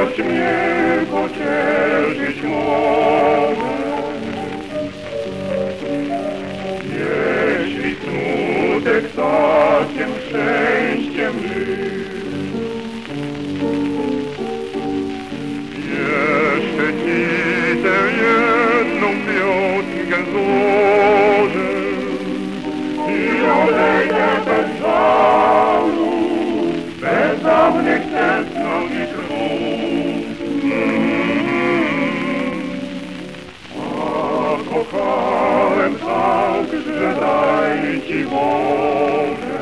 choć mnie pocieszyć może. Jeśli smutek takiem szczęściem był, jeszcze ci tę jedną piosnkę złożę i odejdę bez żalu, bez dawnych tęsknot i trud. A kochałem tak, że daj ci Boże,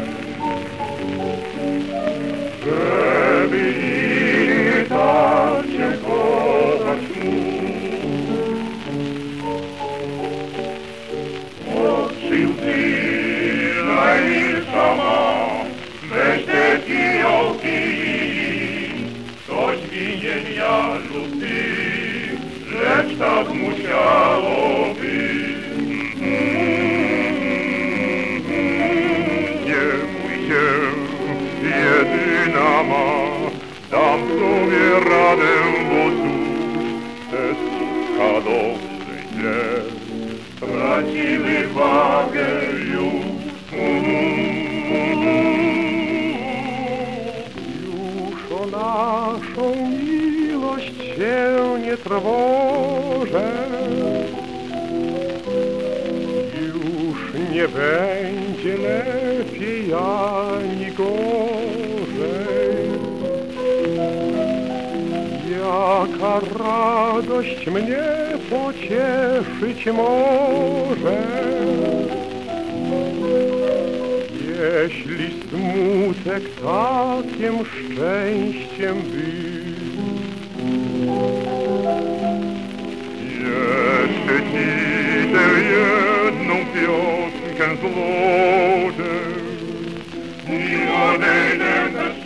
żeby i tak cię kochać mógł. Oczy łzy najmilsza ma, weź te fiołki, ktoś winien ja lub ty, lecz tak musiało być. Nie bój się, jedyna ma, dam sobie radę, bo cóż, te słówka dobrze i źle straciły wagę już. Już o naszą miłość się nie trwożę, już nie będzie lepiej ani gorzej. Jaka radość mnie pocieszyć może, jeśli smutek takiem szczęściem był. Jeszcze ci tę jedną piosnkę złożę i odejdę bez